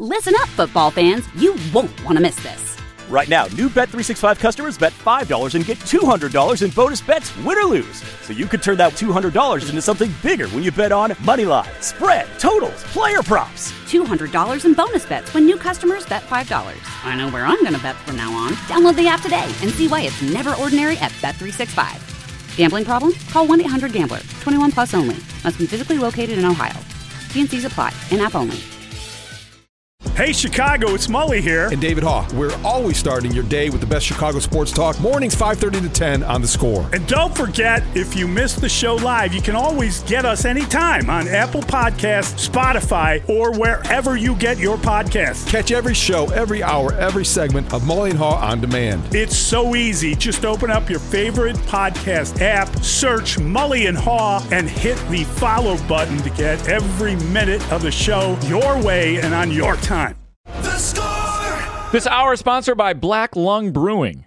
Listen up, football fans. You won't want to miss this. Right now, new Bet365 customers bet $5 and get $200 in bonus bets, win or lose. So you could turn that $200 into something bigger when you bet on money line, spread, totals, player props. $200 in bonus bets when new customers bet $5. I know where I'm going to bet from now on. Download the app today and see why it's never ordinary at Bet365. Gambling problem? Call 1-800-GAMBLER. 21 plus only. Must be physically located in Ohio. T&Cs apply. In-app only. Hey, Chicago, it's Mully here. And David Haugh. We're always starting your day with the best Chicago sports talk. Mornings 5:30 to 10 on The Score. And don't forget, if you miss the show live, you can always get us anytime on Apple Podcasts, Spotify, or wherever you get your podcasts. Catch every show, every hour, every segment of Mully and Haugh on demand. It's so easy. Just open up your favorite podcast app, search Mully and Haugh, and hit the follow button to get every minute of the show your way and on your time. The Score! This hour is sponsored by Black Lung Brewing.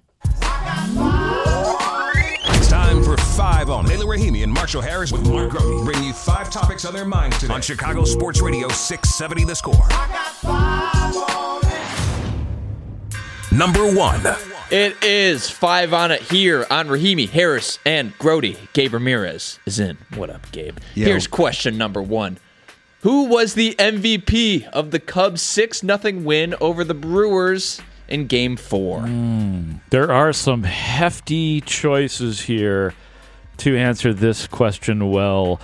It's time for 5 on. Layla Rahimi and Marshall Harris with Mark Grody bring you 5 topics on their minds today on Chicago Sports Radio 670 The Score. Number 1. It is 5 on it here on Rahimi, Harris, and Grody. Gabe Ramirez is in. What up, Gabe? Yo. Here's question number 1. Who was the MVP of the Cubs' 6-0 win over the Brewers in Game 4? There are some hefty choices here to answer this question well.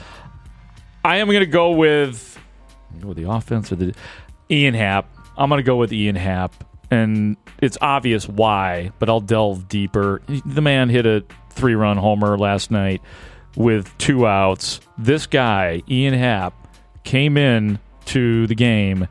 I am going to go with the offense or the Ian Happ. I'm going to go with Ian Happ, and it's obvious why, but I'll delve deeper. The man hit a 3-run homer last night with 2 outs. This guy, Ian Happ, came in to the game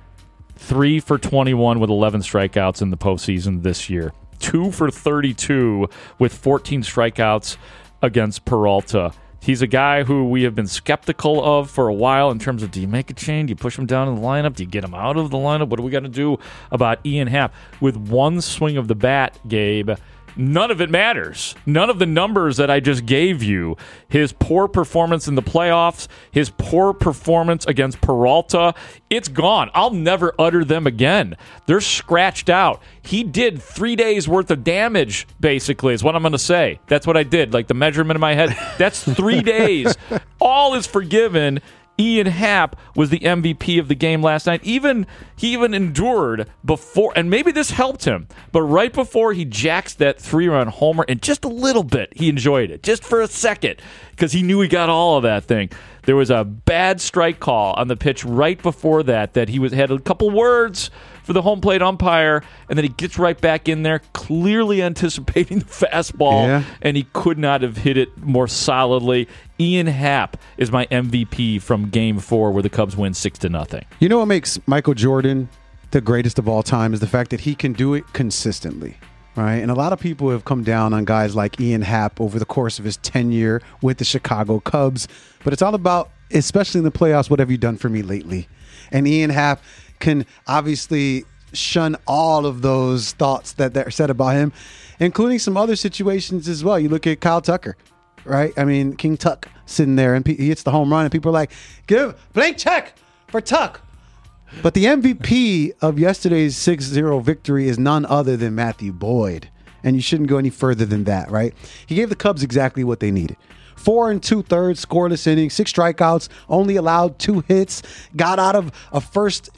3 for 21 with 11 strikeouts in the postseason this year. 2 for 32 with 14 strikeouts against Peralta. He's a guy who we have been skeptical of for a while in terms of, do you make a change? Do you push him down in the lineup? Do you get him out of the lineup? What do we got to do about Ian Happ? With one swing of the bat, Gabe, none of it matters. None of the numbers that I just gave you, his poor performance in the playoffs, his poor performance against Peralta, it's gone. I'll never utter them again. They're scratched out. He did 3 days worth of damage, basically, is what I'm going to say. That's what I did, like the measurement in my head. That's 3 days. All is forgiven. Ian Happ was the MVP of the game last night. He even endured before, and maybe this helped him, but right before he jacks that 3-run homer, and just a little bit, he enjoyed it, just for a second, because he knew he got all of that thing. There was a bad strike call on the pitch right before that he had a couple words for the home plate umpire, and then he gets right back in there, clearly anticipating the fastball, and he could not have hit it more solidly. Ian Happ is my MVP from Game 4, where the Cubs win 6-0. You know what makes Michael Jordan the greatest of all time is the fact that he can do it consistently, right? And a lot of people have come down on guys like Ian Happ over the course of his tenure with the Chicago Cubs, but it's all about, especially in the playoffs, what have you done for me lately? And Ian Happ can obviously shun all of those thoughts that are said about him, including some other situations as well. You look at Kyle Tucker, right? I mean, King Tuck sitting there, and he hits the home run, and people are like, give blank check for Tuck. But the MVP of yesterday's 6-0 victory is none other than Matthew Boyd, and you shouldn't go any further than that, right? He gave the Cubs exactly what they needed. 4 2/3 scoreless innings, 6 strikeouts, only allowed 2 hits, got out of a first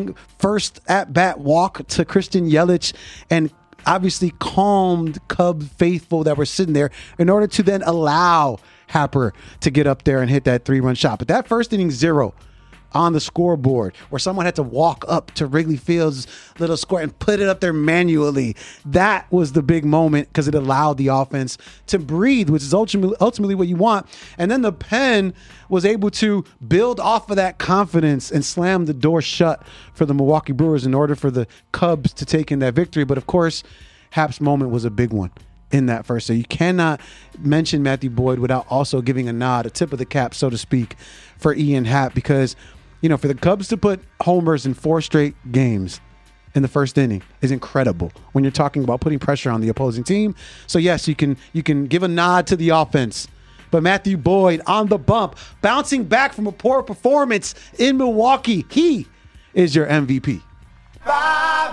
at-bat walk to Christian Yelich, and obviously calmed Cub faithful that were sitting there in order to then allow Happer to get up there and hit that 3-run shot. But that first inning 0 on the scoreboard, where someone had to walk up to Wrigley Field's little square and put it up there manually, that was the big moment because it allowed the offense to breathe, which is ultimately what you want. And then the pen was able to build off of that confidence and slam the door shut for the Milwaukee Brewers in order for the Cubs to take in that victory. But of course, Happ's moment was a big one in that first. So you cannot mention Matthew Boyd without also giving a nod, a tip of the cap, so to speak, for Ian Happ, because for the Cubs to put homers in 4 straight games in the first inning is incredible when you're talking about putting pressure on the opposing team. So yes, you can give a nod to the offense, but Matthew Boyd on the bump, bouncing back from a poor performance in Milwaukee, he is your MVP.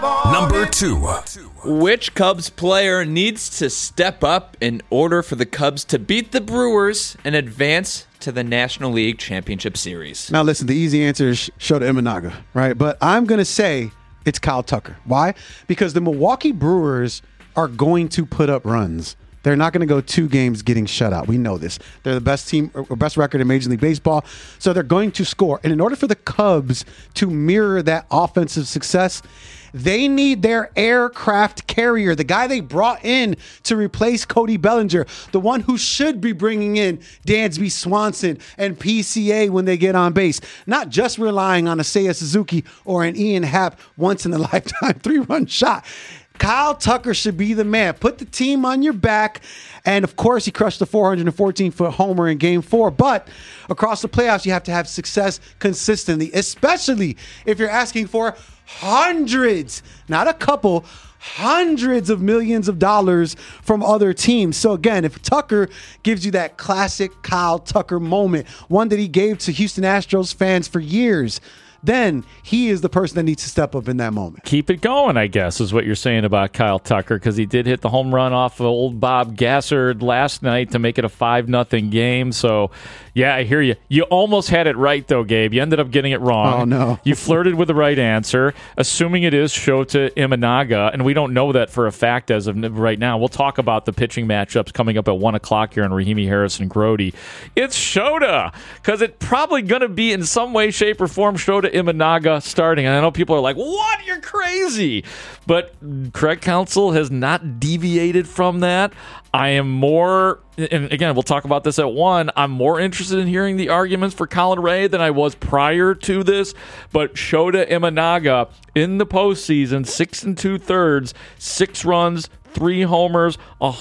Number 2. Which Cubs player needs to step up in order for the Cubs to beat the Brewers and advance to the National League Championship Series? Now, listen, the easy answer is Shota Imanaga, right? But I'm going to say it's Kyle Tucker. Why? Because the Milwaukee Brewers are going to put up runs. They're not going to go 2 games getting shut out. We know this. They're the best team or best record in Major League Baseball, so they're going to score. And in order for the Cubs to mirror that offensive success, they need their aircraft carrier, the guy they brought in to replace Cody Bellinger, the one who should be bringing in Dansby Swanson and PCA when they get on base, not just relying on a Seiya Suzuki or an Ian Happ once-in-a-lifetime 3-run shot. Kyle Tucker should be the man. Put the team on your back. And, of course, he crushed the 414-foot homer in Game 4. But across the playoffs, you have to have success consistently, especially if you're asking for hundreds, not a couple, hundreds of millions of dollars from other teams. So, again, if Tucker gives you that classic Kyle Tucker moment, one that he gave to Houston Astros fans for years, then he is the person that needs to step up in that moment. Keep it going, I guess, is what you're saying about Kyle Tucker, because he did hit the home run off of old Bob Gassard last night to make it a 5-0 game. So, yeah, I hear you. You almost had it right, though, Gabe. You ended up getting it wrong. Oh, no. You flirted with the right answer, assuming it is Shota Imanaga, and we don't know that for a fact as of right now. We'll talk about the pitching matchups coming up at 1 o'clock here on Rahimi Harris and Grody. It's Shota, because it's probably going to be in some way, shape, or form Shota Imanaga starting. And I know people are like, what? You're crazy. But Craig Counsell has not deviated from that. I am more, and again, we'll talk about this at 1, I'm more interested in hearing the arguments for Colin Ray than I was prior to this. But Shota Imanaga in the postseason, 6 2/3, 6 runs, 3 homers,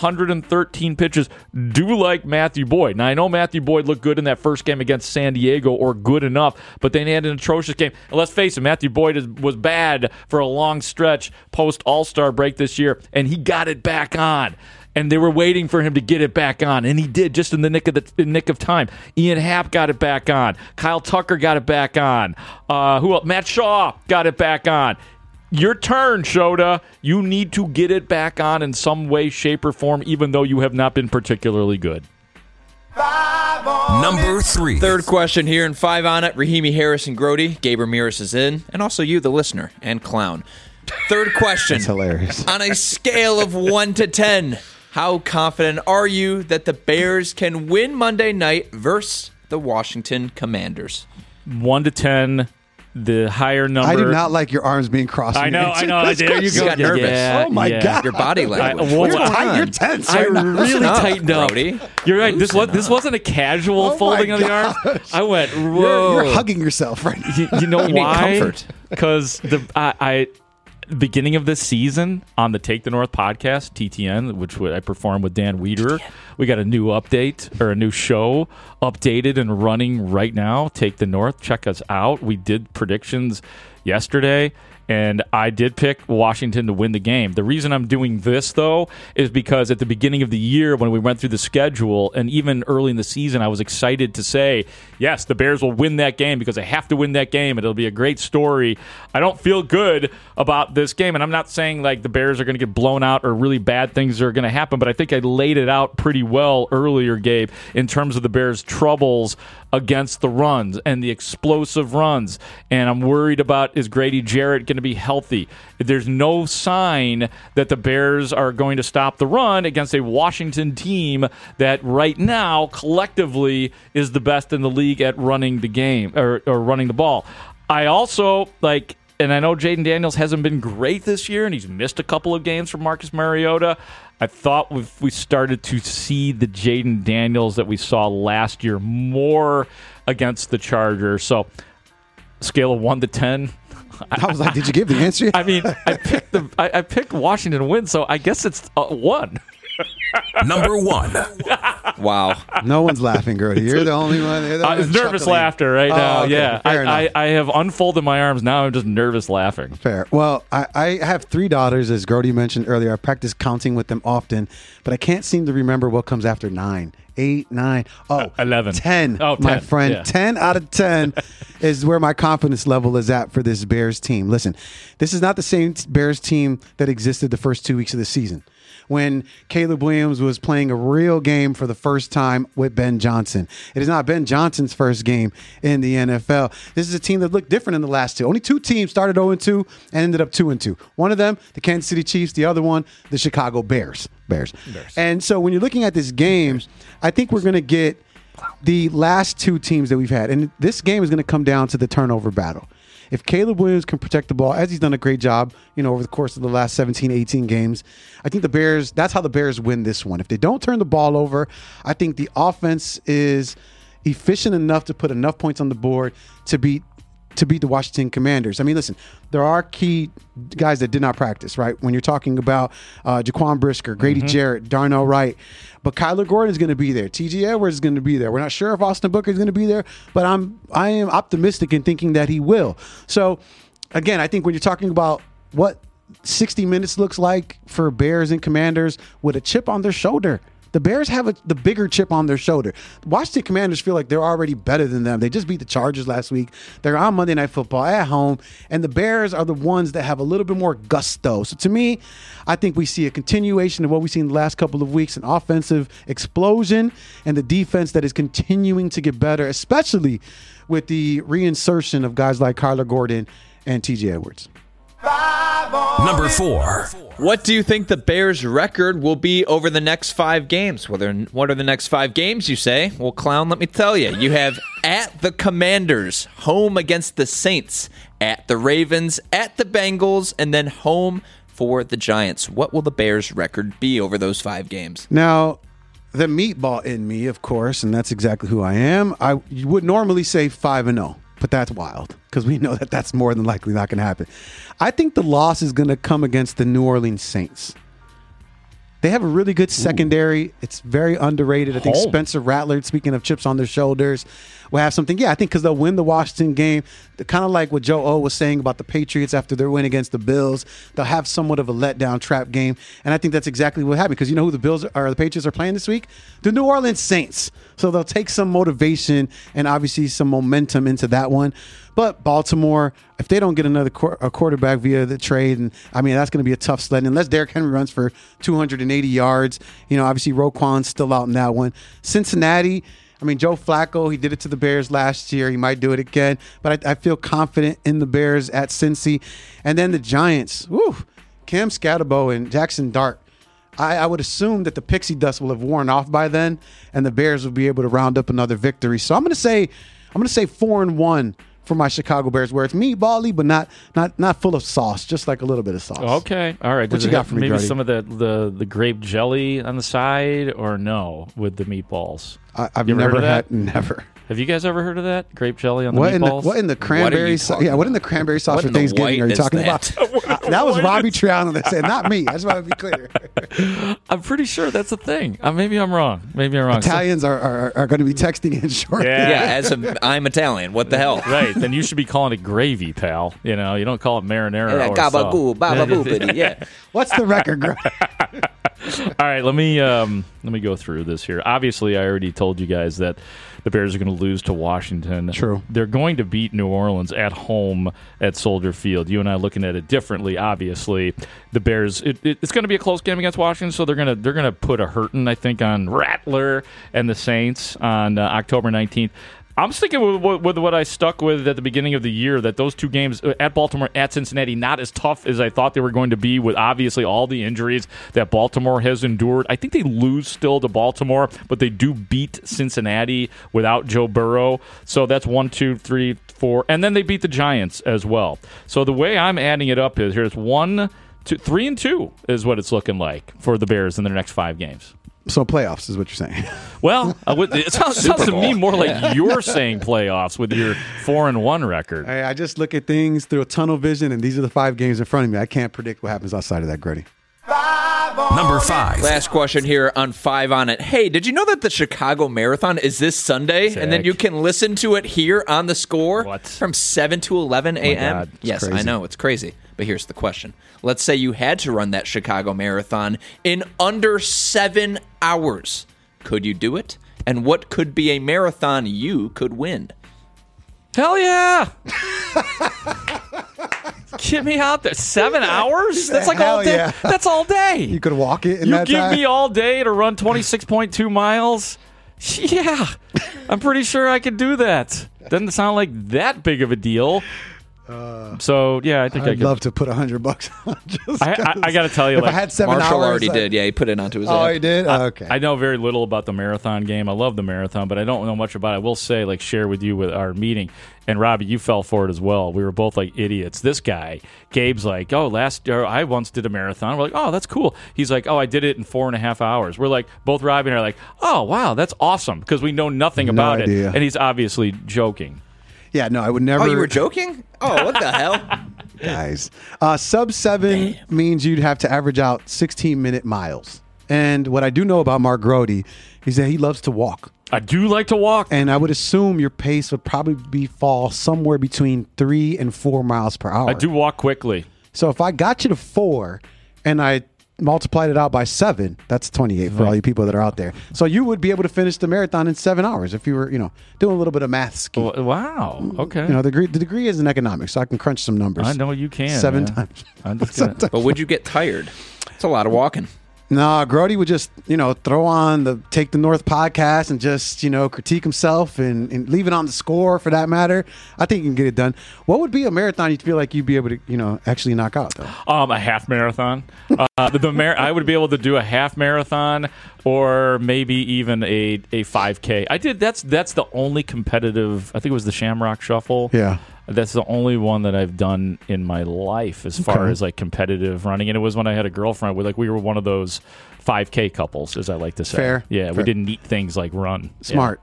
113 pitches. Do like Matthew Boyd. Now, I know Matthew Boyd looked good in that first game against San Diego, or good enough, but they had an atrocious game. And let's face it, Matthew Boyd was bad for a long stretch post-All-Star break this year, and he got it back on. And they were waiting for him to get it back on, and he did just in the nick of time. Ian Happ got it back on. Kyle Tucker got it back on. Who else? Matt Shaw got it back on. Your turn, Shota. You need to get it back on in some way, shape, or form, even though you have not been particularly good. Number 3. Third question here in 5 on it. Rahimi Harris and Grody. Gabe Ramirez is in. And also you, the listener and clown. Third question. That's hilarious. On a scale of 1 to 10, how confident are you that the Bears can win Monday night versus the Washington Commanders? 1 to 10. The higher number. I do not like your arms being crossed. I know. There you go. You got nervous. Oh, my God. Your body language. You're tense. I right now. really tightened up. Brody. You're right. This wasn't a casual folding of the arms. I went, whoa. You're hugging yourself right now. You know why? Comfort. Because the beginning of this season on the Take the North podcast, TTN, which I perform with Dan Wiederer, we got a new update, or a new show updated and running right now. Take the North. Check us out. We did predictions yesterday, and I did pick Washington to win the game. The reason I'm doing this, though, is because at the beginning of the year when we went through the schedule, and even early in the season, I was excited to say, yes, the Bears will win that game because they have to win that game, and it'll be a great story. I don't feel good about this game, and I'm not saying like the Bears are going to get blown out or really bad things are going to happen, but I think I laid it out pretty well earlier, Gabe, in terms of the Bears' troubles against the runs and the explosive runs. And I'm worried about, is Grady Jarrett going to be healthy? There's no sign that the Bears are going to stop the run against a Washington team that right now collectively is the best in the league at running the game or running the ball. I also like, and I know Jaden Daniels hasn't been great this year, and he's missed a couple of games from Marcus Mariota. I thought we started to see the Jaden Daniels that we saw last year more against the Chargers. So, scale of 1 to 10. I was like, did you give the answer yet? I mean, I picked Washington to win, so I guess it's 1. Number 1. Wow. No one's laughing, Grody. You're the only one. It's nervous laughter right now. Okay. Yeah, Fair enough. I have unfolded my arms. Now I'm just nervous laughing. Fair. Well, I have 3 daughters, as Grody mentioned earlier. I practice counting with them often, but I can't seem to remember what comes after 9. 8, 9, 11. 10, Oh, my 10, friend. yeah. 10 out of 10 is where my confidence level is at for this Bears team. Listen, this is not the same Bears team that existed the first 2 weeks of the season, when Caleb Williams was playing a real game for the first time with Ben Johnson. It is not Ben Johnson's first game in the NFL. This is a team that looked different in the last two. Only 2 teams started 0-2 and ended up 2-2. One of them, the Kansas City Chiefs. The other one, the Chicago Bears. And so when you're looking at this game, I think we're going to get the last 2 teams that we've had. And this game is going to come down to the turnover battle. If Caleb Williams can protect the ball, as he's done a great job, over the course of the last 17, 18 games, I think the Bears, that's how the Bears win this one. If they don't turn the ball over, I think the offense is efficient enough to put enough points on the board to beat the Washington Commanders. I mean, listen, there are key guys that did not practice, right? When you're talking about Jaquan Brisker, Grady Jarrett, Darnell Wright, but Kyler Gordon is going to be there. T.J. Edwards is going to be there. We're not sure if Austin Booker is going to be there, but I am optimistic in thinking that he will. So, again, I think when you're talking about what 60 minutes looks like for Bears and Commanders with a chip on their shoulder, the Bears have the bigger chip on their shoulder. The Washington Commanders feel like they're already better than them. They just beat the Chargers last week. They're on Monday Night Football at home, and the Bears are the ones that have a little bit more gusto. So to me, I think we see a continuation of what we've seen the last couple of weeks, an offensive explosion, and the defense that is continuing to get better, especially with the reinsertion of guys like Kyler Gordon and T.J. Edwards. Number 4. What do you think the Bears' record will be over the next 5 games? What are the next 5 games, you say? Well, clown, let me tell you. You have at the Commanders, home against the Saints, at the Ravens, at the Bengals, and then home for the Giants. What will the Bears' record be over those 5 games? Now, the meatball in me, of course, and that's exactly who I am, I would normally say 5-0. But that's wild because we know that that's more than likely not going to happen. I think the loss is going to come against the New Orleans Saints. They have a really good secondary. It's very underrated. I think Spencer Rattler, speaking of chips on their shoulders, will have something. Yeah, I think because they'll win the Washington game. Kind of like what Joe O was saying about the Patriots after their win against the Bills. They'll have somewhat of a letdown trap game. And I think that's exactly what happened because you know who the Patriots are playing this week? The New Orleans Saints. So they'll take some motivation and obviously some momentum into that one. But Baltimore, if they don't get another quarterback via the trade, and I mean, that's going to be a tough sled. Unless Derrick Henry runs for 280 yards, obviously Roquan's still out in that one. Cincinnati, I mean, Joe Flacco, he did it to the Bears last year. He might do it again. But I feel confident in the Bears at Cincy. And then the Giants, Cam Scatterbo and Jackson Dart. I would assume that the pixie dust will have worn off by then, and the Bears will be able to round up another victory. So I'm going to say 4-1 for my Chicago Bears, where it's meatball-y, but not full of sauce, just like a little bit of sauce. Okay, all right. What you got for me, maybe Grady? some of the grape jelly on the side, or no, with the meatballs? I've You ever never heard of had never. Have you guys ever heard of that? Grape jelly on the What meatballs? in the cranberry sauce? Yeah, what in the cranberry sauce What for in the Thanksgiving white are you is talking that? about? That was Robbie Triano that said, not me. I just want to be clear. I'm pretty sure that's a thing. Maybe I'm wrong. Italians are going to be texting in shortly. Yeah. I'm Italian. What the hell? Right, then you should be calling it gravy, pal. You don't call it marinara or Gabagoo, sauce. bababoopity, yeah. What's the record, Greg? All right, let me go through this here. Obviously, I already told you guys that the Bears are going to lose to Washington. True. They're going to beat New Orleans at home at Soldier Field. You and I are looking at it differently. Obviously, the Bears. It's going to be a close game against Washington, so they're going to put a hurting, I think, on Rattler and the Saints on October 19th. I'm sticking with what I stuck with at the beginning of the year, that those 2 games at Baltimore, at Cincinnati, not as tough as I thought they were going to be, with obviously all the injuries that Baltimore has endured. I think they lose still to Baltimore, but they do beat Cincinnati without Joe Burrow. So that's 1, 2, 3, 4. And then they beat the Giants as well. So the way I'm adding it up is here's 1, 2, 3-2 is what it's looking like for the Bears in their next 5 games. So playoffs is what you're saying. Well, it sounds to me more like you're saying playoffs with your 4-1 record. Hey, I just look at things through a tunnel vision, and these are the 5 games in front of me. I can't predict what happens outside of that, Grady. Number 5. Last question here on 5 on it. Hey, did you know that the Chicago Marathon is this Sunday? Sick. And then you can listen to it here on The Score What? from 7 to 11 a.m.? God, Yes, crazy. I know. It's crazy. But here's the question. Let's say you had to run that Chicago Marathon in under 7 hours. Could you do it? And what could be a marathon you could win? Hell yeah! Get me out there. 7 hours? That's like all day. Yeah. That's all day. You could walk it in You that give time? me all day to run 26.2 miles? Yeah. I'm pretty sure I could do that. Doesn't sound like that big of a deal. So, yeah, I think I I'd could. love to put $100 on just I got to tell you, if like, I had 7 Marshall hours. already did. Yeah, he put it onto his Oh, app. he did? Okay. I know very little about the marathon game. I love the marathon, but I don't know much about it. I will say, like, share with you with our meeting. And, Robbie, you fell for it as well. We were both like idiots. This guy, Gabe's like, oh, last year I once did a marathon. We're like, oh, that's cool. He's like, oh, I did it in 4.5 hours. We're like, both Robbie and I are like, oh, wow, that's awesome, because we know nothing No about idea. it. And he's obviously joking. Yeah, no, I would never. Oh, you were joking? Oh, what the hell? Guys. Sub 7 means you'd have to average out 16-minute miles. And what I do know about Mark Grody is that he loves to walk. I do like to walk. And I would assume your pace would probably fall somewhere between 3 and 4 miles per hour. I do walk quickly. So if I got you to 4 and I multiplied it out by 7, that's 28 for all you people that are out there. So you would be able to finish the marathon in 7 hours if you were, doing a little bit of math scheme. Wow. Okay. The degree is in economics, so I can crunch some numbers. I know you can. 7 man. times. I'm just gonna, But would you get tired? It's a lot of walking. No, Grody would just, throw on the Take the North podcast and just, critique himself and leave it on the score for that matter. I think you can get it done. What would be a marathon you feel like you'd be able to, actually knock out, though? a half marathon. I would be able to do a half marathon or maybe even a 5K. I did. That's the only competitive. I think it was the Shamrock Shuffle. Yeah. That's the only one that I've done in my life as far as like competitive running. And it was when I had a girlfriend. We were one of those 5K couples, as I like to say. Fair. Yeah, Fair. we did neat things like run. Smart.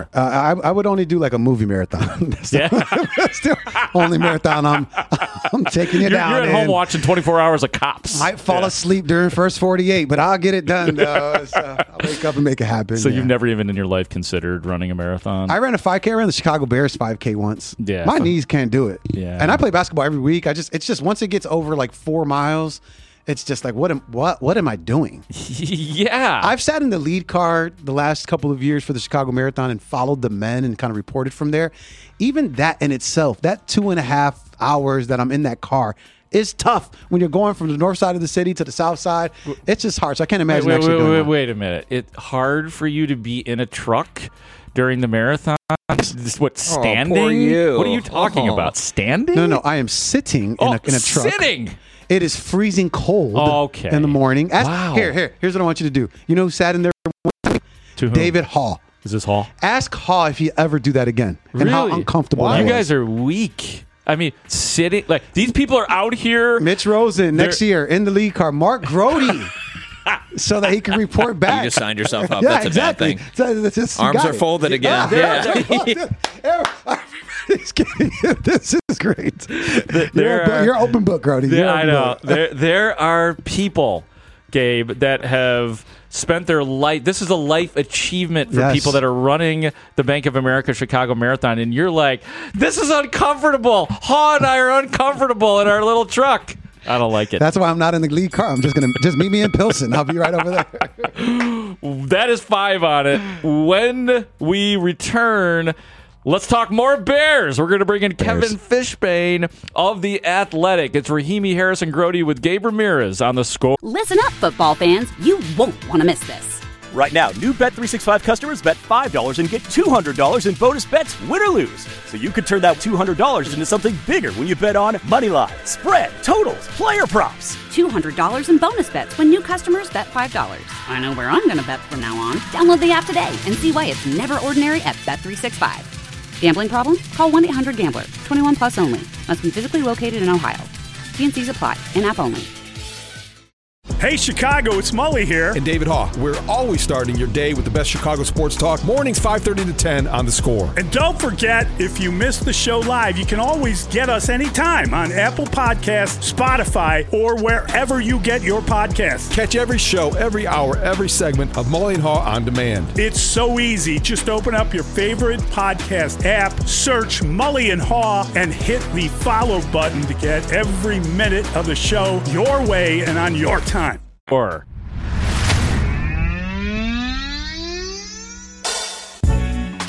I would only do like a movie marathon. That's the only marathon I'm taking it down. You're at home watching 24 hours of Cops. I might fall asleep during first 48, but I'll get it done. Though. I'll wake up and make it happen. So you've never even in your life considered running a marathon? I ran a 5K. I ran the Chicago Bears 5K once. Yeah. My knees can't do it. Yeah. And I play basketball every week. It's just once it gets over like 4 miles, it's just like what am I doing? Yeah. I've sat in the lead car the last couple of years for the Chicago Marathon and followed the men and kind of reported from there. Even that in itself, that 2.5 hours that I'm in that car is tough when you're going from the north side of the city to the south side. It's just hard. So I can't imagine actually doing that. Wait a minute. It's hard for you to be in a truck during the marathon? What, standing? poor you. What are you talking about? Standing? No, I am sitting in a truck. Sitting. It is freezing cold in the morning. Wow. Here's what I want you to do. You know who sat in there? To whom? David Hall. Is this Hall? Ask Hall if he ever do that again. And how Really? uncomfortable that You was. guys are weak. I mean, sitting, like, these people are out here. Mitch Rosen next year in the lead car. Mark Grody. So that he can report back. You just signed yourself up. Yeah, That's exactly. a bad thing. So Arms are folded again. This is great. There You're open book, Grody. I know. There are people, Gabe, that have spent their life. This is a life achievement for people that are running the Bank of America Chicago Marathon. And you're like, this is uncomfortable. Ha and I are uncomfortable in our little truck. I don't like it. That's why I'm not in the lead car. I'm just going to meet me in Pilsen. I'll be right over there. That is 5 on it. When we return, let's talk more Bears. We're going to bring in Kevin Fishbane of The Athletic. It's Rahimi Harrison Grody with Gabe Ramirez on the score. Listen up, football fans. You won't want to miss this. Right now, new Bet365 customers bet $5 and get $200 in bonus bets, win or lose. So you could turn that $200 into something bigger when you bet on moneyline, spread, totals, player props. $200 in bonus bets when new customers bet $5. I know where I'm going to bet from now on. Download the app today and see why it's never ordinary at Bet365. Gambling problem? Call 1-800-GAMBLER. 21 plus only. Must be physically located in Ohio. T&Cs apply. In-app only. Hey, Chicago, it's Mully here. And David Haugh. We're always starting your day with the best Chicago sports talk. Mornings 5:30 to 10 on The Score. And don't forget, if you missed the show live, you can always get us anytime on Apple Podcasts, Spotify, or wherever you get your podcasts. Catch every show, every hour, every segment of Mully and Haugh on demand. It's so easy. Just open up your favorite podcast app, search Mully and Haugh, and hit the follow button to get every minute of the show your way and on your time. Or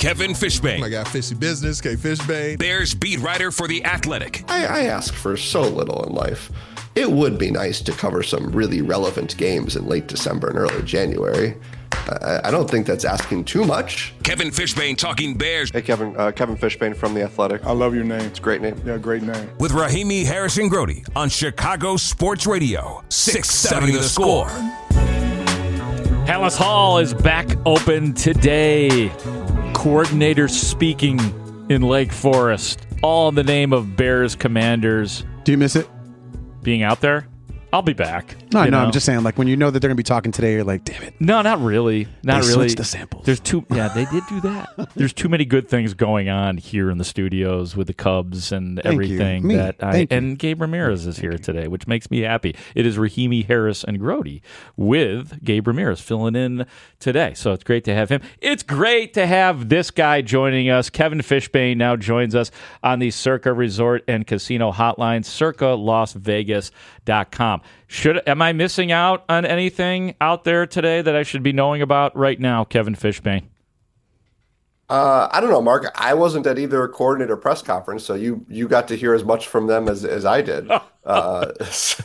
Kevin Fishbane. I got Fishy Business, K. Fishbane. Bears beat writer for The Athletic. I ask for so little in life. It would be nice to cover some really relevant games in late December and early January. I don't think that's asking too much. Kevin Fishbane talking Bears. Hey, Kevin Fishbane from The Athletic. I love your name. It's a great name. Yeah, great name. With Rahimi Harrison Grody on Chicago Sports Radio, 670 The Score. Halas Hall is back open today. Coordinator speaking in Lake Forest. All in the name of Bears Commanders. Do you miss it? Being out there? I'll be back. No, I'm just saying, like, when you know that they're going to be talking today, you're like, damn it. No, not really. Not they really. Switched the samples. They did do that. There's too many good things going on here in the studios with the Cubs and everything. And Gabe Ramirez is here today, which makes me happy. It is Rahimi, Harris, and Grody with Gabe Ramirez filling in today. So it's great to have him. It's great to have this guy joining us. Kevin Fishbane now joins us on the Circa Resort and Casino Hotline, circalasvegas.com. Am I missing out on anything out there today that I should be knowing about right now, Kevin Fishbane? I don't know, Mark. I wasn't at either coordinator press conference, so you got to hear as much from them as I did. It's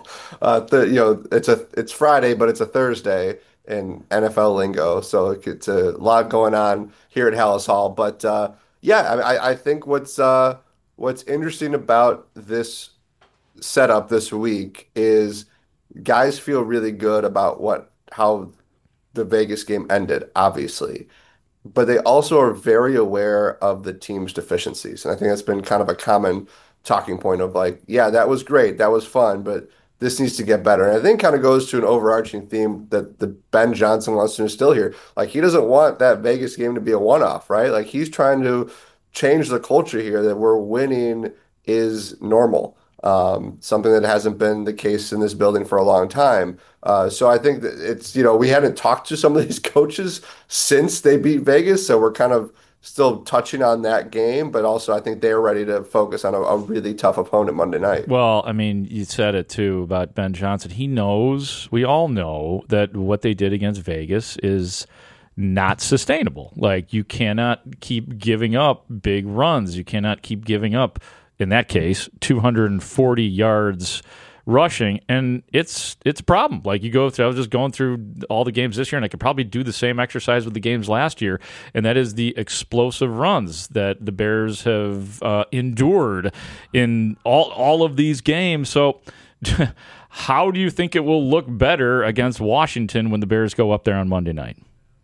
Friday, but it's a Thursday in NFL lingo, so it's a lot going on here at Halas Hall. But I think what's interesting about this setup this week is guys feel really good about how the Vegas game ended, obviously, but they also are very aware of the team's deficiencies. And I think that's been kind of a common talking point of like, yeah, that was great, that was fun, but this needs to get better. And I think kind of goes to an overarching theme that the Ben Johnson wants to instill here. Like, he doesn't want that Vegas game to be a one-off, right? Like, he's trying to change the culture here that where winning is normal. Something that hasn't been the case in this building for a long time. So I think that it's, we hadn't talked to some of these coaches since they beat Vegas, so we're kind of still touching on that game, but also I think they're ready to focus on a really tough opponent Monday night. Well, I mean, you said it too about Ben Johnson. He knows, we all know, that what they did against Vegas is not sustainable. Like, you cannot keep giving up big runs. You cannot keep giving up, in that case, 240 yards rushing, and it's a problem. Like, I was just going through all the games this year, and I could probably do the same exercise with the games last year, and that is the explosive runs that the Bears have endured in all of these games. So how do you think it will look better against Washington when the Bears go up there on Monday night?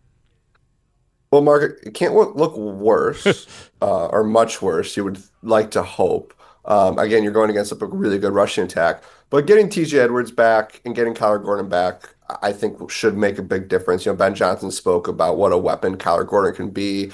Well, Mark, it can't look worse or much worse. You would like to hope. Again, you're going against a really good rushing attack. But getting T.J. Edwards back and getting Kyler Gordon back, I think, should make a big difference. Ben Johnson spoke about what a weapon Kyler Gordon can be.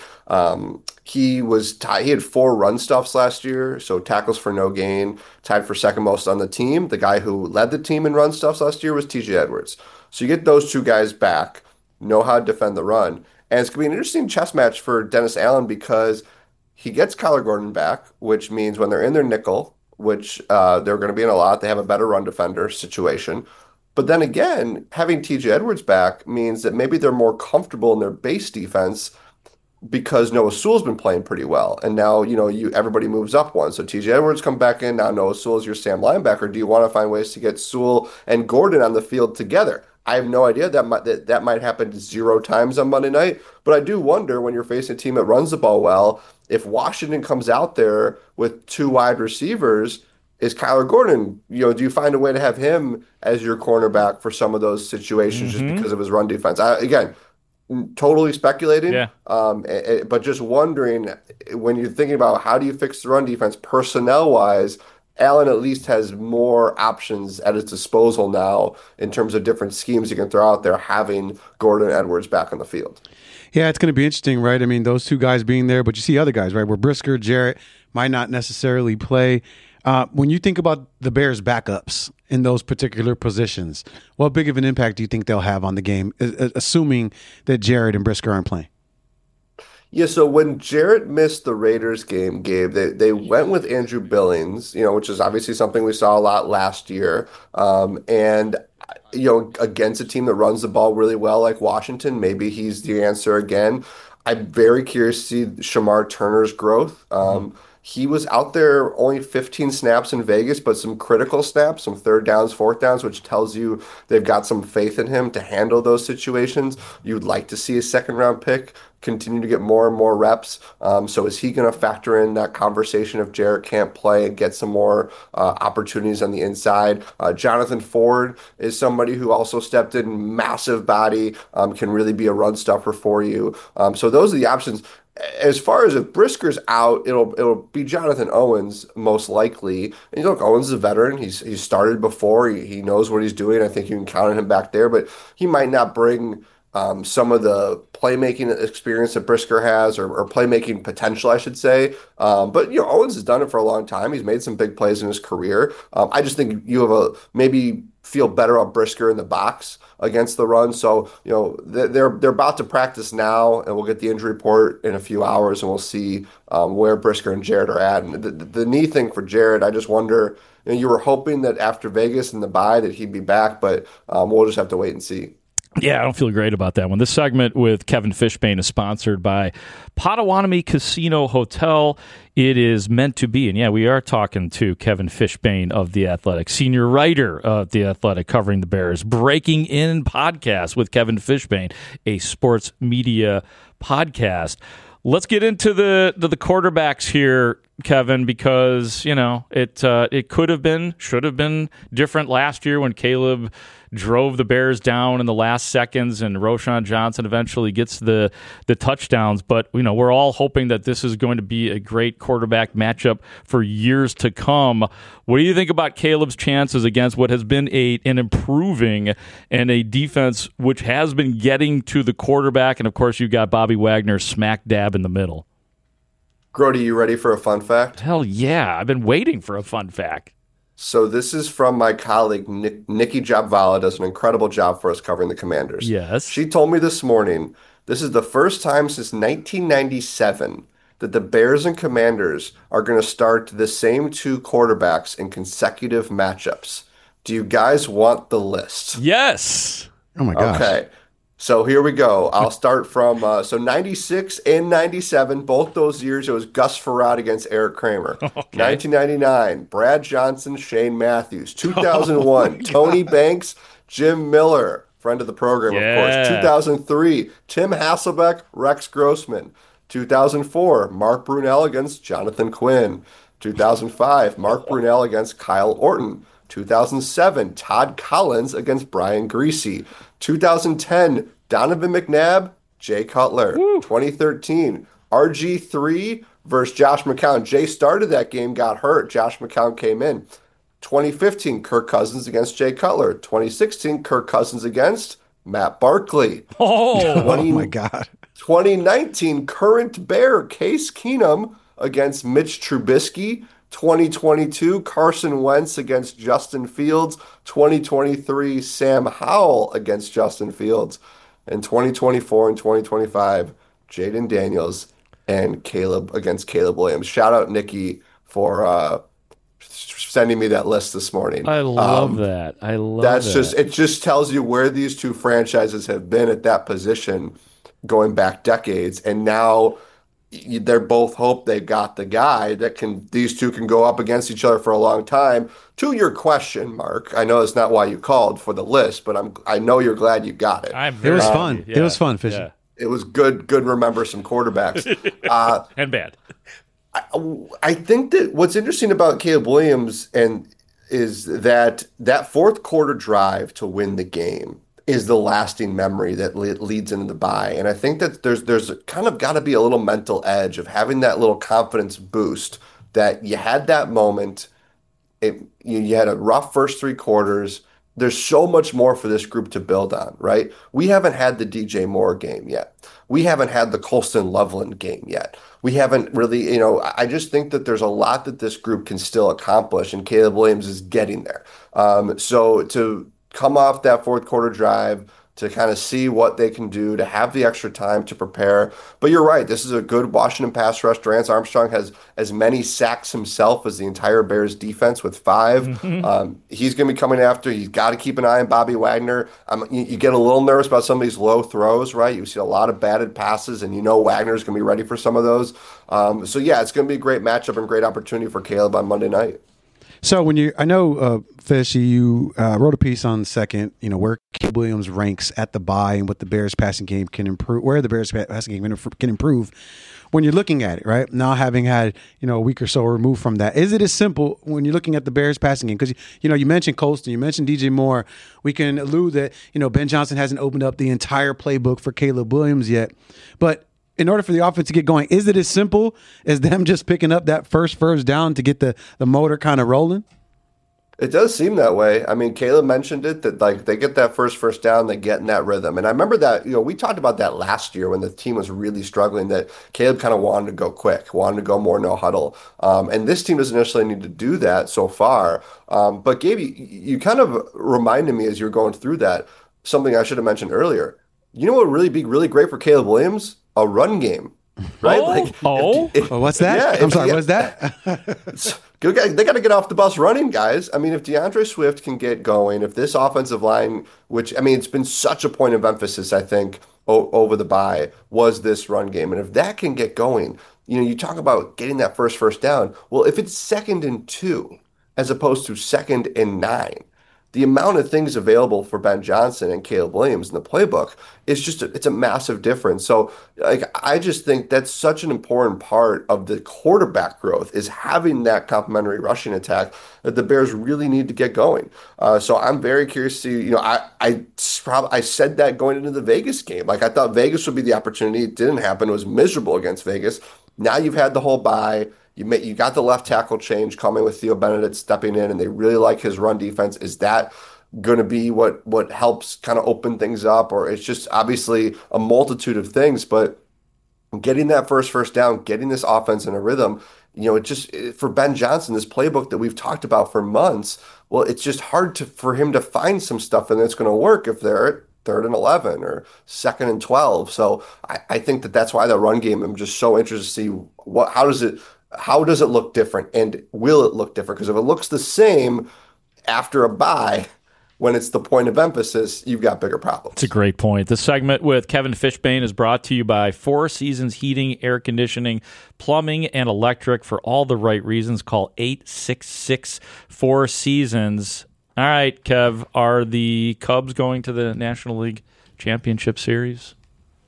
He had 4 run stuffs last year, so tackles for no gain, tied for second most on the team. The guy who led the team in run stuffs last year was T.J. Edwards. So you get those two guys back, know how to defend the run. And it's going to be an interesting chess match for Dennis Allen because he gets Kyler Gordon back, which means when they're in their nickel, which they're going to be in a lot, they have a better run defender situation. But then again, having T.J. Edwards back means that maybe they're more comfortable in their base defense because Noah Sewell's been playing pretty well. And now, everybody moves up one. So T.J. Edwards come back in. Now Noah Sewell's your Sam linebacker. Do you want to find ways to get Sewell and Gordon on the field together? I have no idea. That might happen 0 times on Monday night. But I do wonder, when you're facing a team that runs the ball well, if Washington comes out there with 2 wide receivers, is Kyler Gordon, do you find a way to have him as your cornerback for some of those situations just because of his run defense? Again, totally speculating. Yeah. But just wondering, when you're thinking about how do you fix the run defense personnel-wise, Allen at least has more options at his disposal now in terms of different schemes you can throw out there, having Gordon and Edwards back on the field. Yeah, it's going to be interesting, right? I mean, those 2 guys being there, but you see other guys, right, where Brisker, Jarrett might not necessarily play. When you think about the Bears' backups in those particular positions, what big of an impact do you think they'll have on the game, assuming that Jarrett and Brisker aren't playing? Yeah, so when Jarrett missed the Raiders game, Gabe, they went with Andrew Billings, which is obviously something we saw a lot last year. And against a team that runs the ball really well like Washington, maybe he's the answer again. I'm very curious to see Shamar Turner's growth. He was out there only 15 snaps in Vegas, but some critical snaps, some third downs, fourth downs, which tells you they've got some faith in him to handle those situations. You'd like to see a second round pick continue to get more and more reps. So is he going to factor in that conversation if Jarrett can't play and get some more opportunities on the inside? Jonathan Ford is somebody who also stepped in, massive body, can really be a run stuffer for you. So those are the options. As far as if Brisker's out, it'll be Jonathan Owens most likely. And look, Owens is a veteran. He's started before. He knows what he's doing. I think you can count on him back there, but he might not bring some of the playmaking experience that Brisker has, or playmaking potential, I should say. But Owens has done it for a long time. He's made some big plays in his career. I just think you have maybe feel better on Brisker in the box against the run. So they're about to practice now, and we'll get the injury report in a few hours, and we'll see where Brisker and Jarrett are at. And the knee thing for Jarrett, I just wonder. You were hoping that after Vegas and the bye that he'd be back, but we'll just have to wait and see. Yeah, I don't feel great about that one. This segment with Kevin Fishbain is sponsored by Potawatomi Casino Hotel. It is meant to be. And yeah, we are talking to Kevin Fishbain of The Athletic, senior writer of The Athletic, covering the Bears. Breaking In podcast with Kevin Fishbain, a sports media podcast. Let's get into the quarterbacks here, Kevin, because, it could have been, should have been different last year when Caleb drove the Bears down in the last seconds and Roschon Johnson eventually gets the touchdowns. But, we're all hoping that this is going to be a great quarterback matchup for years to come. What do you think about Caleb's chances against what has been an improving and a defense which has been getting to the quarterback? And, of course, you've got Bobby Wagner smack dab in the middle. Grody, you ready for a fun fact? Hell yeah. I've been waiting for a fun fact. So this is from my colleague, Nikki Jobvala, does an incredible job for us covering the Commanders. Yes. She told me this morning, this is the first time since 1997 that the Bears and Commanders are going to start the same two quarterbacks in consecutive matchups. Do you guys want the list? Yes. Oh, my gosh. Okay. So here we go. I'll start from 96 and 97. Both those years, it was Gus Frerotte against Eric Kramer. Okay. 1999, Brad Johnson, Shane Matthews. 2001, Tony Banks, Jim Miller, friend of the program, of course. 2003, Tim Hasselbeck, Rex Grossman. 2004, Mark Brunell against Jonathan Quinn. 2005, Mark Brunell against Kyle Orton. 2007, Todd Collins against Brian Griese. 2010, Donovan McNabb, Jay Cutler. Woo. 2013, RG3 versus Josh McCown. Jay started that game, got hurt. Josh McCown came in. 2015, Kirk Cousins against Jay Cutler. 2016, Kirk Cousins against Matt Barkley. Oh my God. 2019, current Bear Case Keenum against Mitch Trubisky. 2022, Carson Wentz against Justin Fields. 2023, Sam Howell against Justin Fields. And 2024 and 2025, Jaden Daniels and Caleb against Caleb Williams. Shout out Nikki for sending me that list this morning. I love that. I love that. It just tells you where these two franchises have been at that position going back decades. And now they're both hope they've got the guy that these two can go up against each other for a long time. To your question, Mark, I know it's not why you called for the list, but I know you're glad you got it. It was fun. Yeah. It was fun, Fishy. Yeah. It was good. Remember some quarterbacks. And bad. I think that what's interesting about Caleb Williams is that fourth quarter drive to win the game is the lasting memory that leads into the bye. And I think that there's kind of got to be a little mental edge of having that little confidence boost that you had that moment. You had a rough first three quarters. There's so much more for this group to build on, right? We haven't had the DJ Moore game yet. We haven't had the Colston Loveland game yet. We haven't really, I just think that there's a lot that this group can still accomplish, and Caleb Williams is getting there. So to come off that fourth quarter drive, to kind of see what they can do, to have the extra time to prepare. But you're right. This is a good Washington pass rush. Dorance Armstrong has as many sacks himself as the entire Bears defense with 5. He's going to be coming after. You've got to keep an eye on Bobby Wagner. You get a little nervous about some of these low throws, right? You see a lot of batted passes, and Wagner's going to be ready for some of those. So, yeah, it's going to be a great matchup and great opportunity for Caleb on Monday night. So I know, Fish, you wrote a piece on Second, where Caleb Williams ranks at the bye and what the Bears passing game can improve, where the Bears passing game can improve when you're looking at it, right? Now having had, a week or so removed from that. Is it as simple when you're looking at the Bears passing game? Because, you mentioned Colston, you mentioned DJ Moore. We can allude that, Ben Johnson hasn't opened up the entire playbook for Caleb Williams yet. But in order for the offense to get going, is it as simple as them just picking up that first down to get the motor kind of rolling? It does seem that way. I mean, Caleb mentioned it, that they get that first down, they get in that rhythm. And I remember that, we talked about that last year when the team was really struggling, that Caleb kind of wanted to go quick, wanted to go more no huddle. And this team doesn't necessarily need to do that so far. But Gabe, you kind of reminded me as you were going through that, something I should have mentioned earlier. You know what would really be really great for Caleb Williams? A run game, right? What's that? Yeah, I'm sorry, what's that? They got to get off the bus running, guys. I mean, if DeAndre Swift can get going, if this offensive line, which, it's been such a point of emphasis, I think, over the bye, was this run game. And if that can get going, you talk about getting that first down. Well, if it's 2nd and 2 as opposed to 2nd and 9, the amount of things available for Ben Johnson and Caleb Williams in the playbook is it's a massive difference. So I just think that's such an important part of the quarterback growth, is having that complementary rushing attack that the Bears really need to get going. So I'm very curious to see, I said that going into the Vegas game. I thought Vegas would be the opportunity. It didn't happen. It was miserable against Vegas. Now you've had the whole bye. You got the left tackle change coming with Theo Benedict stepping in, and they really like his run defense. Is that going to be what helps kind of open things up? Or it's just obviously a multitude of things, but getting that first down, getting this offense in a rhythm, for Ben Johnson, this playbook that we've talked about for months, well, it's just hard for him to find some stuff and it's going to work if they're at 3rd and 11 or 2nd and 12. So I think that's why the run game, I'm just so interested to see how does it look different, and will it look different? Because if it looks the same after a bye, when it's the point of emphasis, you've got bigger problems. It's a great point. The segment with Kevin Fishbane is brought to you by Four Seasons Heating, Air Conditioning, Plumbing, and Electric. For all the right reasons, call 866-4Seasons. All right, Kev, are the Cubs going to the National League Championship Series?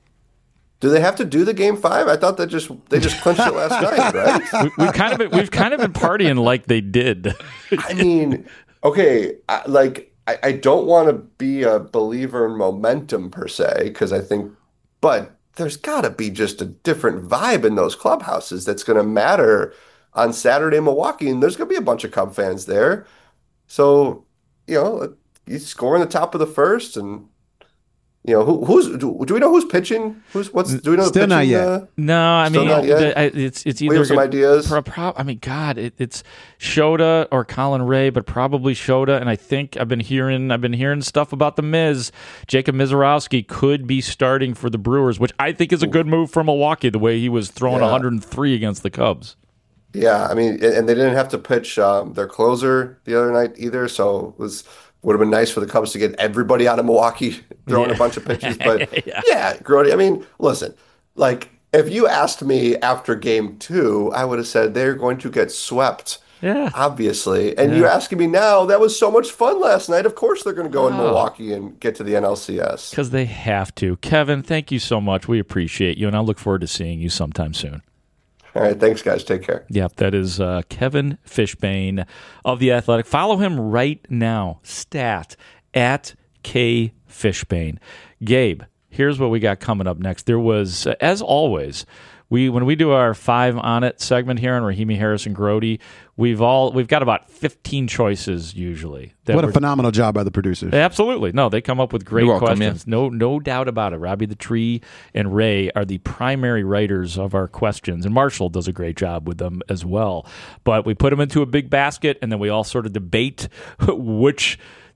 Do they have to do the Game 5? I thought they just clinched it last night, right? We've kind of been partying like they did. I mean, okay, I don't want to be a believer in momentum per se, but there's got to be just a different vibe in those clubhouses that's going to matter on Saturday in Milwaukee, and there's going to be a bunch of Cub fans there. So, you score in the top of the first, and do we know who's pitching? Do we know? Still not yet. No, I mean, it's either. We have some ideas. It's Shota or Colin Ray, but probably Shota. And I think I've been hearing stuff about the Miz. Jacob Mizorowski could be starting for the Brewers, which I think is a good move for Milwaukee. The way he was throwing 103 against the Cubs. Yeah, I mean, and they didn't have to pitch their closer the other night either, so it would have been nice for the Cubs to get everybody out of Milwaukee throwing a bunch of pitches. But Grody, I mean, listen, if you asked me after Game 2, I would have said they're going to get swept. Yeah, obviously. And you asking me now, that was so much fun last night. Of course they're going to go in Milwaukee and get to the NLCS. Because they have to. Kevin, thank you so much. We appreciate you, and I look forward to seeing you sometime soon. All right, thanks, guys. Take care. Yep, that is Kevin Fishbane of The Athletic. Follow him right now, stat, at K Fishbane. Gabe, here's what we got coming up next. There was, as always, when we do our 5 on it segment here on Rahimi Harris and Grody, we've got about 15 choices usually. What a phenomenal job by the producers. Absolutely. No, they come up with great questions. Yeah. No doubt about it. Robbie the Tree and Ray are the primary writers of our questions, and Marshall does a great job with them as well. But we put them into a big basket, and then we all sort of debate which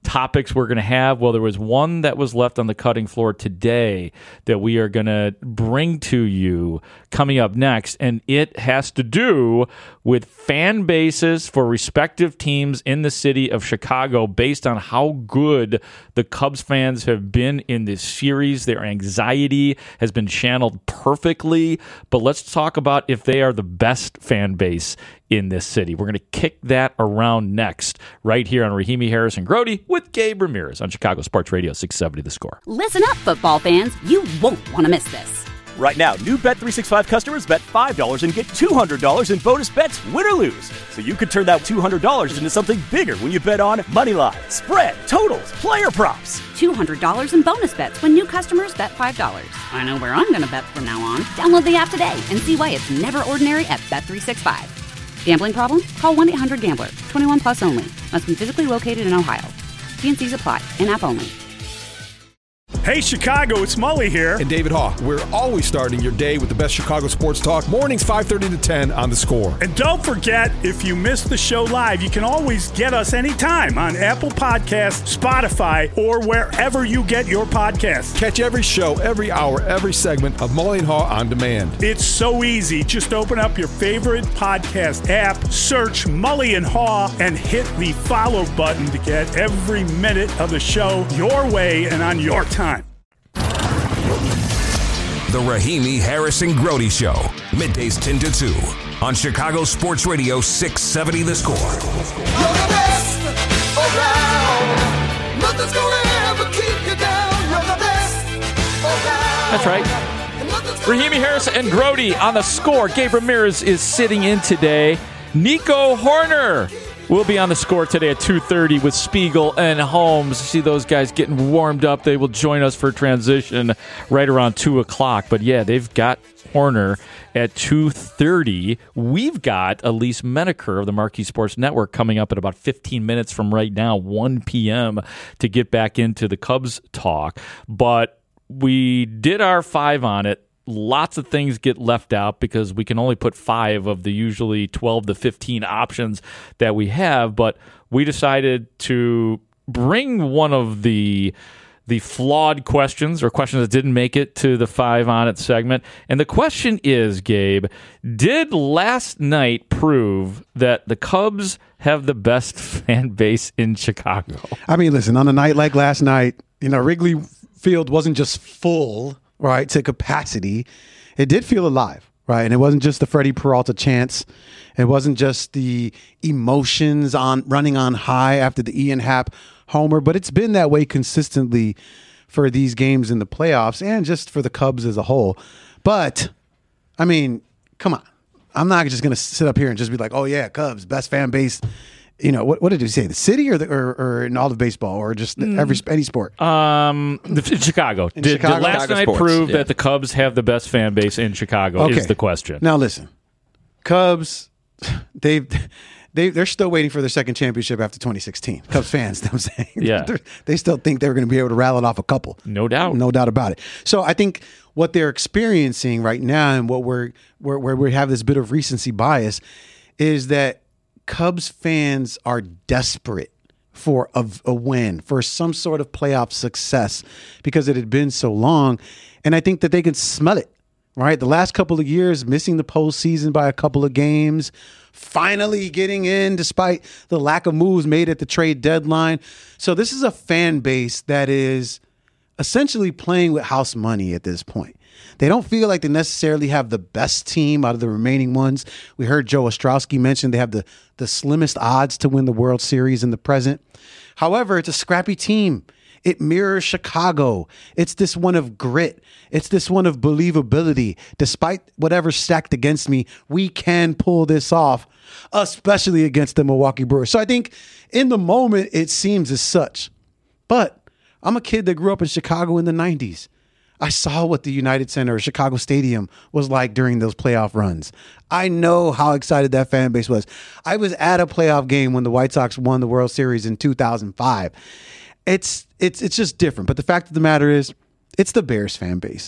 topics we're going to have. Well, there was one that was left on the cutting floor today that we are going to bring to you coming up next, and it has to do with fan bases for respective teams in the city of Chicago based on how good the Cubs fans have been in this series. Their anxiety has been channeled perfectly, but let's talk about if they are the best fan base in this city. We're going to kick that around next, right here on Rahimi Harris and Grote with Gabe Ramirez on Chicago Sports Radio 670 The Score. Listen up, football fans. You won't want to miss this. Right now, new Bet365 customers bet $5 and get $200 in bonus bets, win or lose. So you could turn that $200 into something bigger when you bet on Moneyline, spread, totals, player props. $200 in bonus bets when new customers bet $5. I know where I'm going to bet from now on. Download the app today and see why it's never ordinary at Bet365. Gambling problem? Call 1-800-GAMBLER. 21 plus only. Must be physically located in Ohio. T&Cs apply. In-app only. Hey, Chicago, it's Mully here. And David Haugh. We're always starting your day with the best Chicago sports talk. Mornings 5:30 to 10 on The Score. And don't forget, if you miss the show live, you can always get us anytime on Apple Podcasts, Spotify, or wherever you get your podcasts. Catch every show, every hour, every segment of Mully and Haugh on demand. It's so easy. Just open up your favorite podcast app, search Mully and Haugh, and hit the follow button to get every minute of the show your way and on your time. The Rahimi Harris and Grote Show, middays 10 to 2 on Chicago Sports Radio 670 The Score. You're the best around. Nothing's gonna ever keep you down. You're the best around. That's right. Rahimi Harris and Grote on The Score. Gabe Ramirez is sitting in today. Nico Horner will be on The Score today at 2:30 with Spiegel and Holmes. See those guys getting warmed up. They will join us for transition right around 2 o'clock. But yeah, they've got Horner at 2:30. We've got Elise Menaker of the Marquee Sports Network coming up at about 15 minutes from right now, 1 p.m., to get back into the Cubs talk. But we did our 5 on it. Lots of things get left out because we can only put 5 of the usually 12 to 15 options that we have. But we decided to bring one of the flawed questions or questions that didn't make it to the 5 on it segment. And the question is, Gabe, did last night prove that the Cubs have the best fan base in Chicago? I mean, listen, on a night like last night, Wrigley Field wasn't just full, right, to capacity. It did feel alive, right? And it wasn't just the Freddie Peralta chants. It wasn't just the emotions on running on high after the Ian Happ homer, but it's been that way consistently for these games in the playoffs and just for the Cubs as a whole. But, I mean, come on. I'm not just going to sit up here and just be like, oh, yeah, Cubs, best fan base. What did you say? The city or in all of baseball or just any sport? In Chicago. Did last night prove that the Cubs have the best fan base in Chicago is the question. Now listen, Cubs, they're still waiting for their second championship after 2016. Cubs fans, I'm saying. Yeah. They still think they're going to be able to rattle off a couple. No doubt. No doubt about it. So I think what they're experiencing right now and what where we have this bit of recency bias is that Cubs fans are desperate for a win, for some sort of playoff success because it had been so long. And I think that they can smell it, right? The last couple of years, missing the postseason by a couple of games, finally getting in despite the lack of moves made at the trade deadline. So this is a fan base that is essentially playing with house money at this point. They don't feel like they necessarily have the best team out of the remaining ones. We heard Joe Ostrowski mention they have the slimmest odds to win the World Series in the present. However, it's a scrappy team. It mirrors Chicago. It's this one of grit. It's this one of believability. Despite whatever's stacked against me, we can pull this off, especially against the Milwaukee Brewers. So I think in the moment, it seems as such. But I'm a kid that grew up in Chicago in the 90s. I saw what the United Center or Chicago Stadium was like during those playoff runs. I know how excited that fan base was. I was at a playoff game when the White Sox won the World Series in 2005. It's just different. But the fact of the matter is, it's the Bears fan base.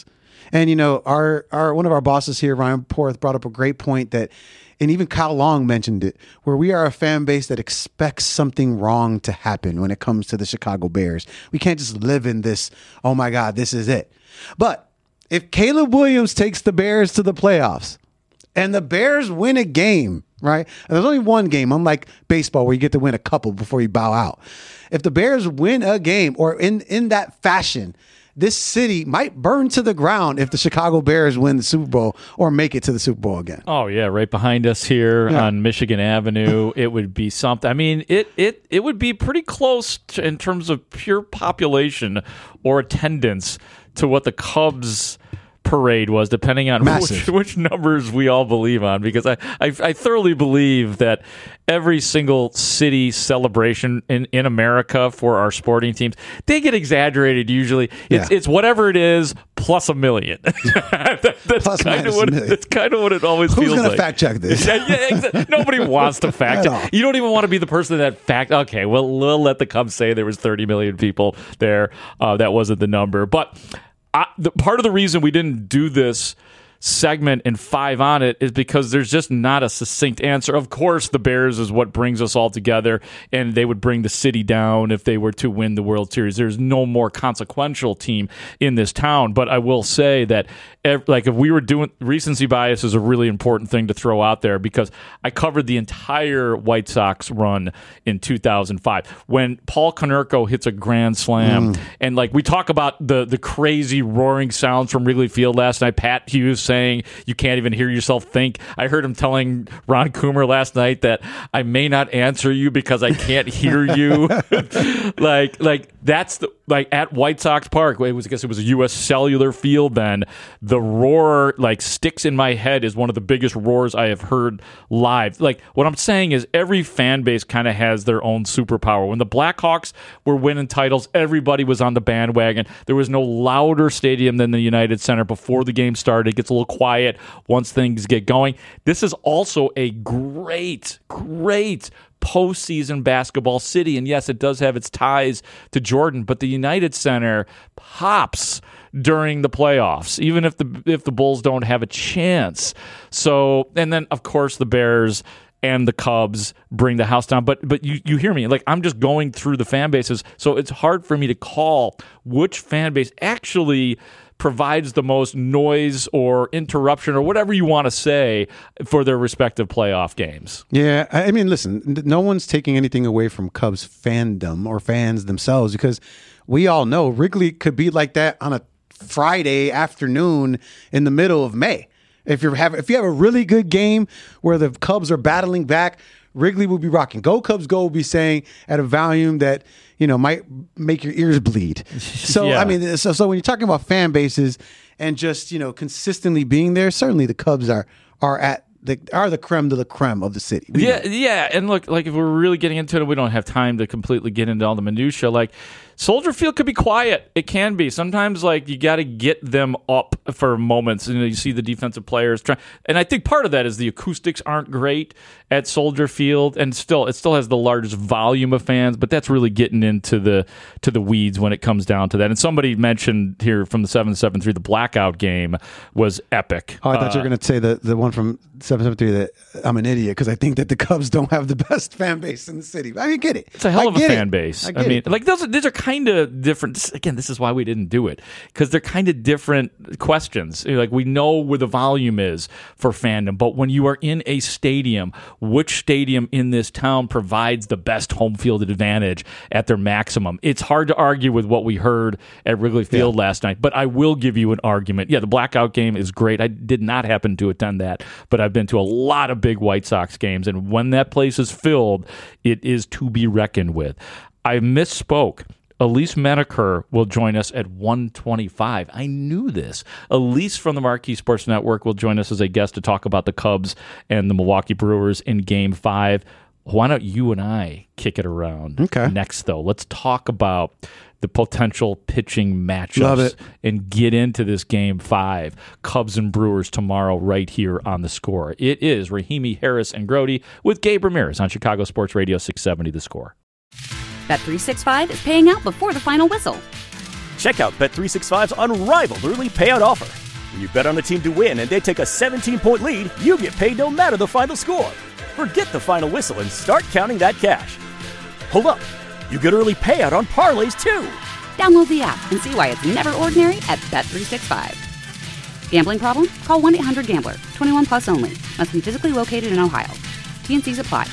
And, our one of our bosses here, Ryan Porth, brought up a great point that, and even Kyle Long mentioned it, where we are a fan base that expects something wrong to happen when it comes to the Chicago Bears. We can't just live in this, oh my God, this is it. But if Caleb Williams takes the Bears to the playoffs and the Bears win a game, right? And there's only one game, unlike baseball where you get to win a couple before you bow out. If the Bears win a game or in that fashion, this city might burn to the ground if the Chicago Bears win the Super Bowl or make it to the Super Bowl again. Oh, yeah, right behind us here on Michigan Avenue. It would be something. I mean, it would be pretty close in terms of pure population or attendance to what the Cubs parade was, depending on which numbers we all believe on, because I thoroughly believe that every single city celebration in America for our sporting teams, they get exaggerated usually. It's whatever it is plus $1 million. That's kind of what it always feels like. Who's going to fact check this? Exactly. Nobody wants to fact check. You don't even want to be the person that okay, well, we'll let the Cubs say there was 30 million people there. That wasn't the number. But part of the reason we didn't do this segment and 5 on it is because there's just not a succinct answer. Of course, the Bears is what brings us all together, and they would bring the city down if they were to win the World Series. There's no more consequential team in this town. But I will say that if we were doing recency bias is a really important thing to throw out there, because I covered the entire White Sox run in 2005 when Paul Konerko hits a grand slam, and we talk about the crazy roaring sounds from Wrigley Field last night. Pat Hughes saying you can't even hear yourself think. I heard him telling Ron Coomer last night that I may not answer you because I can't hear you. That's at White Sox Park. I guess it was a U.S. Cellular Field then. The roar sticks in my head is one of the biggest roars I have heard live. What I'm saying is every fan base kind of has their own superpower. When the Blackhawks were winning titles, everybody was on the bandwagon. There was no louder stadium than the United Center before the game started. It gets a little quiet once things get going. This is also a great postseason basketball city, and yes, it does have its ties to Jordan, but the United Center pops during the playoffs, even if the Bulls don't have a chance. So, and then of course the Bears and the Cubs bring the house down. But you hear me, I'm just going through the fan bases, so it's hard for me to call which fan base actually provides the most noise or interruption or whatever you want to say for their respective playoff games. Yeah, I mean, listen, no one's taking anything away from Cubs fandom or fans themselves, because we all know Wrigley could be like that on a Friday afternoon in the middle of May. If you have a really good game where the Cubs are battling back, Wrigley will be rocking. Go Cubs Go will be saying at a volume that might make your ears bleed. So I mean, so when you're talking about fan bases and just consistently being there, certainly the Cubs are the creme de la creme of the city. Yeah, and look, if we're really getting into it, we don't have time to completely get into all the minutia. Soldier Field could be quiet. It can be. Sometimes, you got to get them up for moments. You see the defensive players try, and I think part of that is the acoustics aren't great at Soldier Field, and it still has the largest volume of fans. But that's really getting into the weeds when it comes down to that. And somebody mentioned here from the 773, the blackout game was epic. Oh, I thought you were going to say the one from 773 that I'm an idiot because I think that the Cubs don't have the best fan base in the city. I mean, get it. It's a hell of a fan base. I mean, these are kind of different. Again, this is why we didn't do it, because they're kind of different questions. We know where the volume is for fandom, but when you are in a stadium, which stadium in this town provides the best home field advantage at their maximum? It's hard to argue with what we heard at Wrigley Field last night, but I will give you an argument. Yeah, the blackout game is great. I did not happen to attend that, but I've been to a lot of big White Sox games, and when that place is filled, it is to be reckoned with. I misspoke. Elise Menaker will join us at 1:25. I knew this. Elise from the Marquee Sports Network will join us as a guest to talk about the Cubs and the Milwaukee Brewers in Game 5. Why don't you and I kick it around next, though? Let's talk about the potential pitching matchups and get into this Game 5. Cubs and Brewers tomorrow right here on The Score. It is Rahimi, Harris, and Grody with Gabe Ramirez on Chicago Sports Radio 670 The Score. Bet365 is paying out before the final whistle. Check out Bet365's unrivaled early payout offer. When you bet on a team to win and they take a 17-point lead, you get paid no matter the final score. Forget the final whistle and start counting that cash. Hold up. You get early payout on parlays, too. Download the app and see why it's never ordinary at Bet365. Gambling problem? Call 1-800-GAMBLER. 21 plus only. Must be physically located in Ohio. T&Cs apply.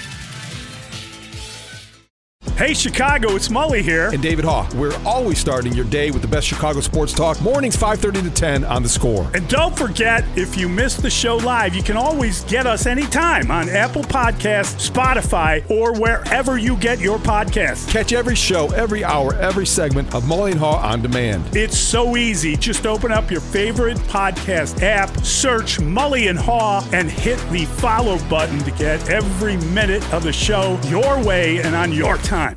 Hey, Chicago, it's Mully here. And David Haugh. We're always starting your day with the best Chicago sports talk. Mornings 5:30 to 10 on The Score. And don't forget, if you missed the show live, you can always get us anytime on Apple Podcasts, Spotify, or wherever you get your podcasts. Catch every show, every hour, every segment of Mully and Haugh on demand. It's so easy. Just open up your favorite podcast app, search Mully and Haugh, and hit the follow button to get every minute of the show your way and on your time.